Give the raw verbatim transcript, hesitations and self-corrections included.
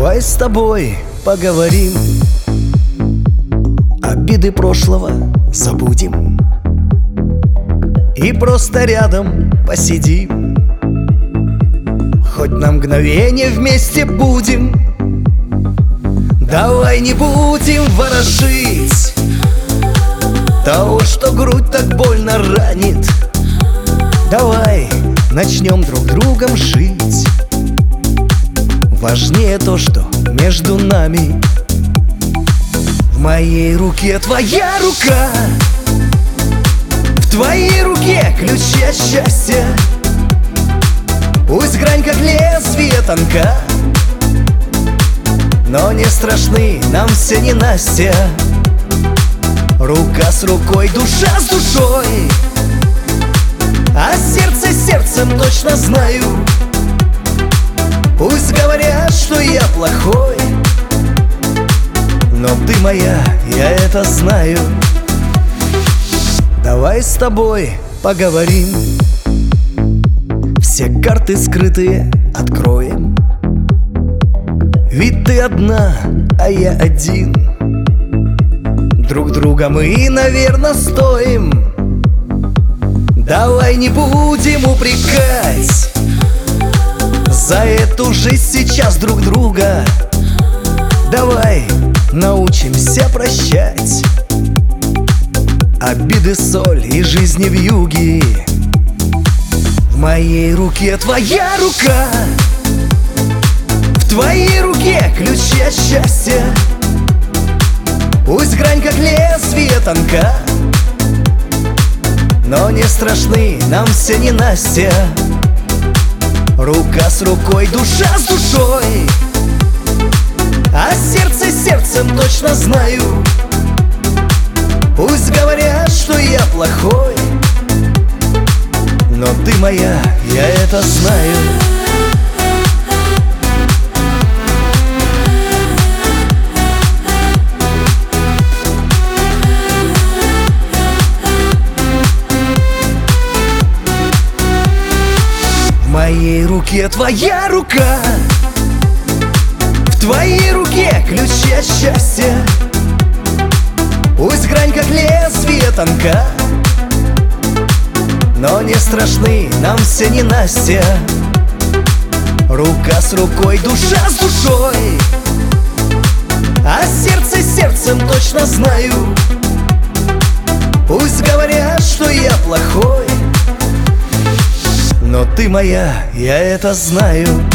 Давай с тобой поговорим, обиды прошлого забудем и просто рядом посидим. Хоть на мгновение вместе будем. Давай не будем ворошить того, что грудь так больно ранит. Давай начнем друг другом жить. Важнее то, что между нами. В моей руке твоя рука, в твоей руке ключи от счастья. Пусть грань как лезвие тонка, но не страшны нам все ненастья. Рука с рукой, душа с душой, а сердце сердцем точно знаю. Пусть говорят, что я плохой, но ты моя, я это знаю. Давай с тобой поговорим, все карты скрытые откроем. Ведь ты одна, а я один. Друг друга мы, наверное, стоим. Давай не будем упрекать за эту жизнь сейчас друг друга. Давай научимся прощать обиды, соль и жизни вьюги. В моей руке твоя рука, в твоей руке ключи от счастья. Пусть грань как лезвие тонка, но не страшны нам все ненастья. Рука с рукой, душа с душой, а сердце сердцем точно знаю. Пусть говорят, что я плохой, но ты моя, я это знаю. В моей руке твоя рука, в твоей руке ключи от счастья. Пусть грань как лезвие тонка, но не страшны нам все ненастья. Рука с рукой, душа с душой, а сердце сердцем точно знаю. Пусть говорят, что я плохой, но ты моя, я это знаю.